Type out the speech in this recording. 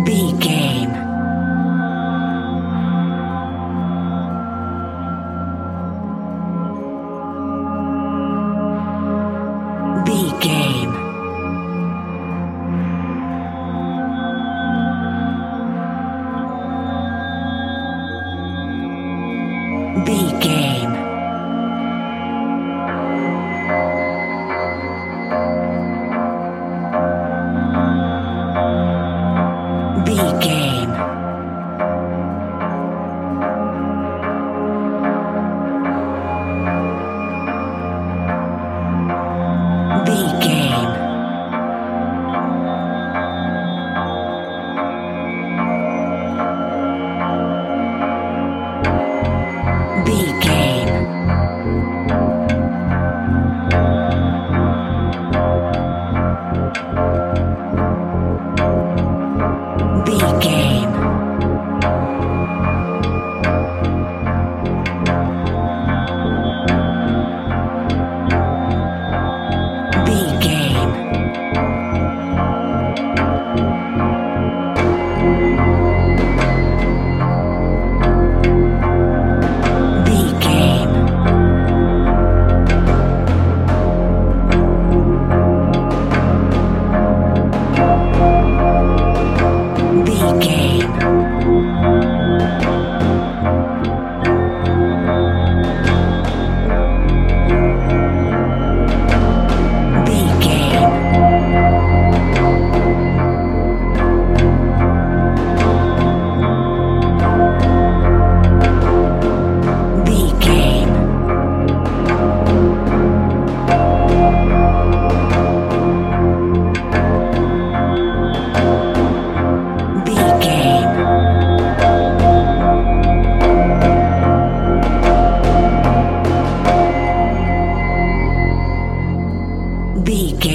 B game. B game. B game. B game. B game. B game. B game. B game. B game. B game. B game. B game. B game. B game.